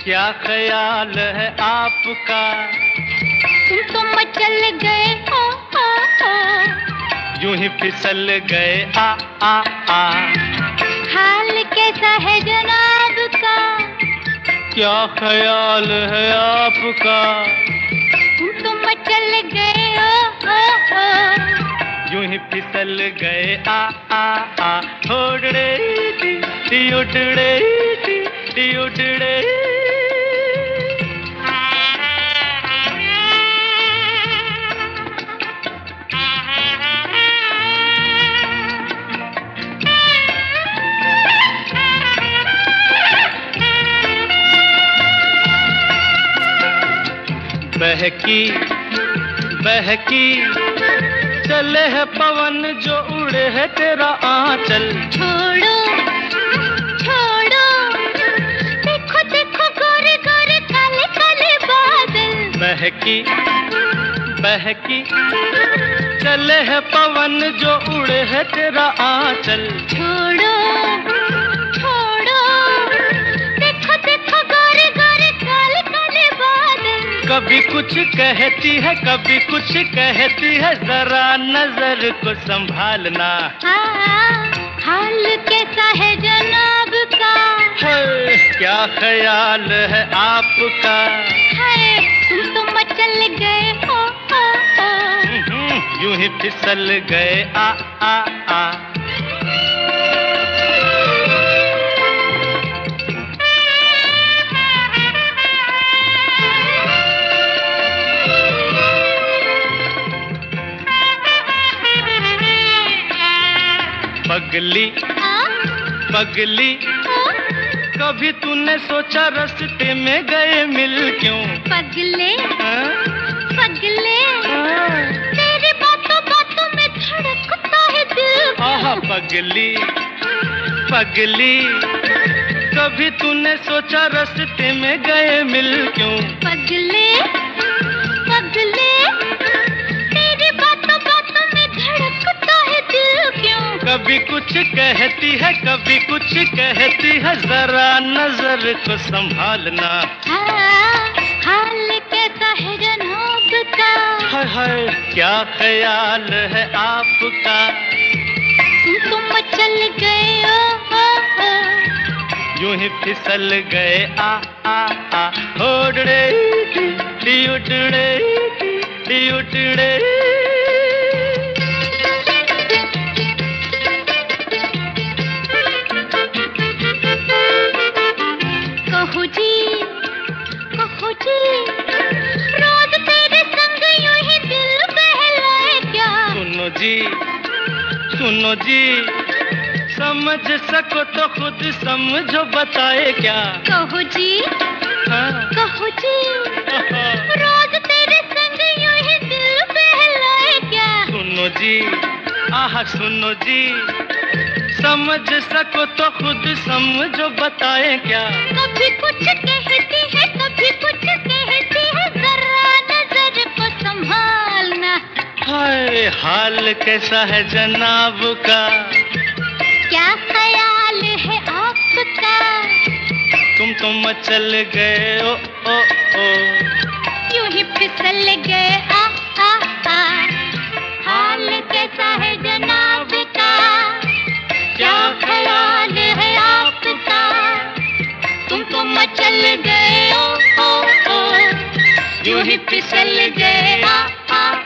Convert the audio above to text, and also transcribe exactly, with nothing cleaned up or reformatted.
क्या ख्याल है आपका? तुम तो मचल गए ओ ओ ओ, यूं ही फिसल गए आ आ आ। हाल कैसा है जनाब का? क्या ख्याल है आपका? तुम तो मचल गए ओ ओ ओ, यूं ही फिसल गए आ आ आ। उड़ड़े टी टी उड़ड़े टी टी उड़ड़े। बहकी बहकी चले है पवन जो उड़े है तेरा आंचल। छोड़ो छोड़ो, देखो देखो गोरे गोरे काले काले बादल। बहकी बहकी चले है पवन जो उड़े है तेरा आंचल। छोड़ो छोड़ो, देखो देखो गोरे गोरे काले काले बादल। कभी कुछ कहती है कभी कुछ कहती है, जरा नजर को संभालना। हाँ, हाल कैसा है जनाब का? है, क्या ख्याल है आपका? है, तुम तो मचल गए ओ ओ ओ, यूं ही फिसल गए आ आ आ। पगली पगली कभी तूने सोचा रास्ते में गए मिल क्यों? पगले हाँ? पगले, तेरी बातों बातों में धड़कता है दिल। आहा पगली पगली कभी तूने सोचा रास्ते में गए मिल क्यों? पगले पगले, तेरी बातों बातों में धड़कता है दिल क्यों? कभी कुछ कहती है कभी कुछ कहती है, जरा नजर को संभालना। हाँ, हाल कैसा है जनाब का? हाय हाय, क्या ख्याल है आपका? तुम तो मचल गए ओ ओ ओ, यूं ही फिसल गए आ आ आ। उड़ड़े टी उड़ड़े टी उड़ड़े। कहो जी कहो जी, रोज तेरे संग यूं ही दिल बहलाए क्या? सुनो जी सुनो जी, समझ सको तो खुद समझो, बताए क्या? कहो जी हाँ? कहो जी, रोज तेरे संग यूं ही दिल बहलाए क्या? सुनो जी आह सुनो जी, समझ सको तो खुद समझो, बताए क्या? कभी कुछ कहती है कभी कुछ कहती है, जरा नजर को संभालना। हाय, हाल कैसा है जनाब का? क्या ख्याल है आपका? तुम तो मचल गए ओ ओ ओ, यूं ही फिसल गए आ आ आ। हाल कैसा है जनाब का? क्या ख्याल है आपका? तुम तो मचल गए ओ ओ ओ, यूं ही फिसल गए आ आ